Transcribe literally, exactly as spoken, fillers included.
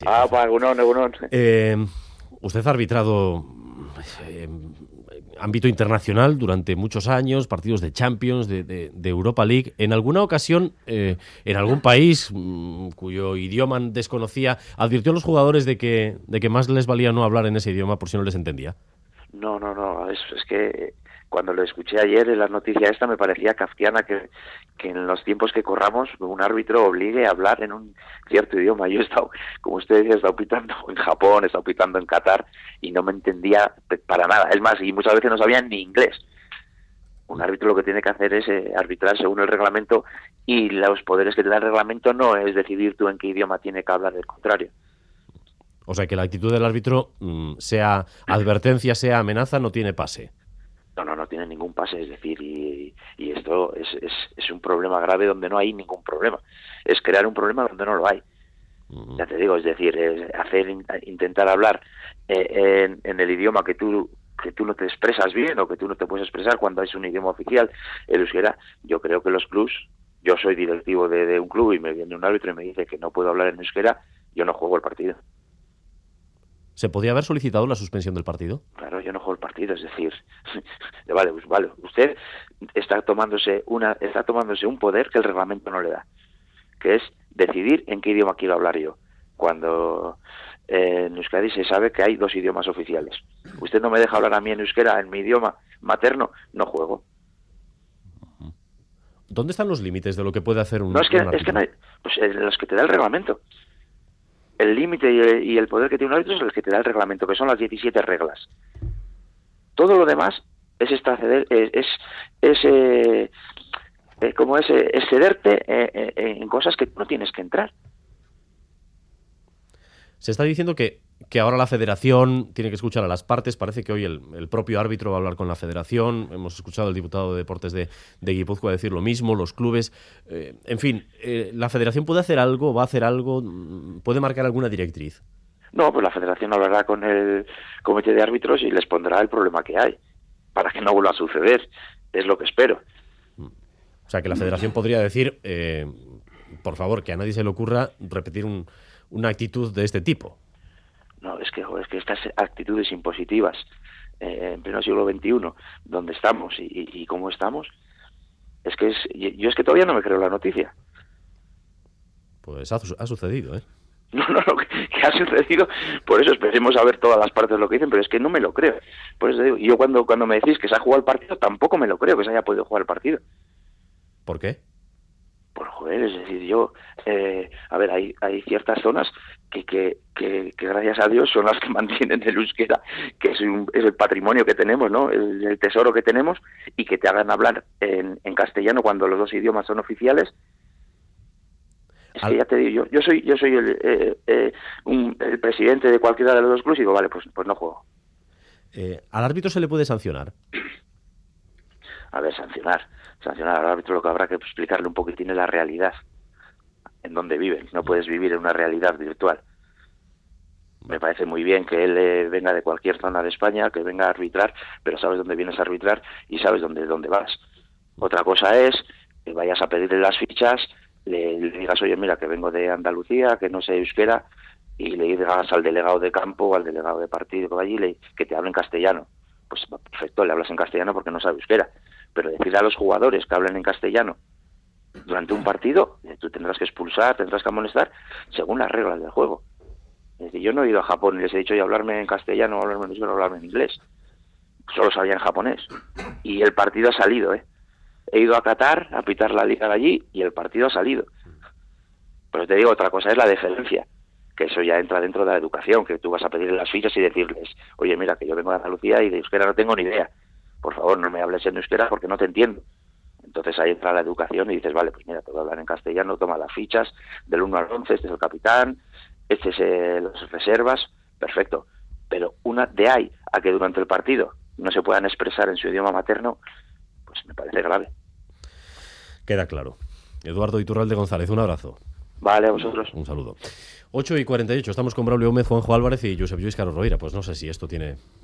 Ah, pa, egunon, egunon. Eh, usted ha arbitrado eh, ámbito internacional durante muchos años, partidos de Champions, de, de, de Europa League. En alguna ocasión, eh, en algún país mmm, cuyo idioma desconocía, advirtió a los jugadores de que, de que más les valía no hablar en ese idioma por si no les entendía. No, no, no, es, es que cuando lo escuché ayer en la noticia esta me parecía kafkiana que, que en los tiempos que corramos un árbitro obligue a hablar en un cierto idioma. Yo he estado, como usted decía, he estado pitando en Japón, he estado pitando en Qatar y no me entendía para nada. Es más, y muchas veces no sabían ni inglés. Un árbitro lo que tiene que hacer es eh, arbitrar según el reglamento, y los poderes que te da el reglamento no es decidir tú en qué idioma tiene que hablar, del contrario. O sea, que la actitud del árbitro, sea advertencia, sea amenaza, no tiene pase. No, no, no tiene ningún pase, es decir, y, y esto es, es, es un problema grave donde no hay ningún problema. Es crear un problema donde no lo hay. Uh-huh. Ya te digo, es decir, es hacer intentar hablar eh, en, en el idioma que tú que tú no te expresas bien o que tú no te puedes expresar cuando es un idioma oficial, el euskera. Yo creo que los clubs, yo soy directivo de, de un club y me viene un árbitro y me dice que no puedo hablar en euskera, yo no juego el partido. ¿Se podía haber solicitado la suspensión del partido? Claro, yo no juego el partido, es decir, vale, pues vale, usted está tomándose una, está tomándose un poder que el reglamento no le da, que es decidir en qué idioma quiero hablar yo. Cuando eh, en Euskadi se sabe que hay dos idiomas oficiales. Usted no me deja hablar a mí en euskera, en mi idioma materno, no juego. ¿Dónde están los límites de lo que puede hacer un No, es que, un es que no hay, pues eh, los que te da el reglamento. El límite y el poder que tiene un árbitro es el que te da el reglamento, que son las diecisiete reglas. Todo lo demás es exceder, es, es, es eh, eh, como es eh, excederte eh, eh, en cosas que no tienes que entrar. Se está diciendo que, que ahora la federación tiene que escuchar a las partes. Parece que hoy el, el propio árbitro va a hablar con la federación. Hemos escuchado al diputado de Deportes de, de Guipúzcoa decir lo mismo, los clubes. Eh, en fin, eh, ¿la federación puede hacer algo, va a hacer algo, puede marcar alguna directriz? No, pues la federación hablará con el comité de árbitros y les pondrá el problema que hay, para que no vuelva a suceder. Es lo que espero. O sea, que la federación podría decir, eh, por favor, que a nadie se le ocurra repetir un... una actitud de este tipo. No, es que, joder, es que estas actitudes impositivas eh, en pleno siglo veintiuno, donde estamos y, y, y cómo estamos, es que es, yo es que todavía no me creo la noticia. Pues ha, ha sucedido, ¿eh? No, no, no, que, que ha sucedido, por eso esperemos a ver todas las partes de lo que dicen, pero es que no me lo creo. Por eso digo, yo cuando, cuando me decís que se ha jugado el partido, tampoco me lo creo que se haya podido jugar el partido. ¿Por qué? Por joder, es decir, yo, eh, a ver, hay, hay ciertas zonas que, que, que, que gracias a Dios son las que mantienen el euskera, que es, un, es el patrimonio que tenemos, ¿no? El, el tesoro que tenemos, y que te hagan hablar en, en castellano cuando los dos idiomas son oficiales. Es Al... que ya te digo, yo, yo soy, yo soy el, eh, eh, un, el presidente de cualquiera de los dos clubes y digo, vale, pues, pues no juego. Eh, ¿Al árbitro se le puede sancionar? A ver, sancionar. Sancionar al árbitro, lo que habrá que explicarle un poquitín es la realidad en donde viven. No puedes vivir en una realidad virtual. Me parece muy bien que él eh, venga de cualquier zona de España, que venga a arbitrar, pero sabes dónde vienes a arbitrar y sabes dónde, dónde vas. Otra cosa es que vayas a pedirle las fichas, le, le digas, oye, mira, que vengo de Andalucía, que no sé euskera, y le digas al delegado de campo o al delegado de partido que va allí le, que te hable en castellano. Pues perfecto, le hablas en castellano porque no sabe euskera. Pero decirle a los jugadores que hablen en castellano durante un partido, tú tendrás que expulsar, tendrás que amonestar según las reglas del juego. Es decir, yo no he ido a Japón y les he dicho, oye, hablarme en castellano, hablarme en euskera, hablarme en inglés. Solo sabía en japonés. Y el partido ha salido, ¿eh? He ido a Qatar a pitar la liga de allí y el partido ha salido. Pero te digo, otra cosa es la deferencia, que eso ya entra dentro de la educación, que tú vas a pedirle las fichas y decirles, oye, mira, que yo vengo de Andalucía y de euskera no tengo ni idea. Por favor, no me hables en euskera porque no te entiendo. Entonces ahí entra la educación y dices, vale, pues mira, te voy a hablar en castellano, toma las fichas, del uno al once, este es el capitán, este es eh, las reservas, perfecto. Pero una de ahí a que durante el partido no se puedan expresar en su idioma materno, pues me parece grave. Queda claro. Eduardo Iturralde González, un abrazo. Vale, a vosotros. Un saludo. ocho y cuarenta y ocho, estamos con Braulio Gómez, Juanjo Álvarez y Josep Lluís Caro Rovira. Pues no sé si esto tiene